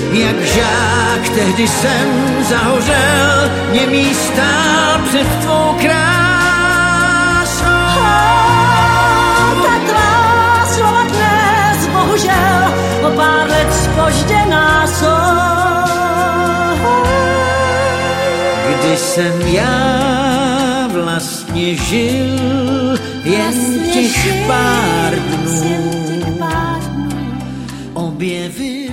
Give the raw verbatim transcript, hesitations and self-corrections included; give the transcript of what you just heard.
jak žák tehdy jsem zahořel, němý stál před tvou krásou. Ta tvá slova dnes, bohužel, o pár let zpožděná jsou. Kdy jsem já vlastně žil jen těch pár dnů, objevil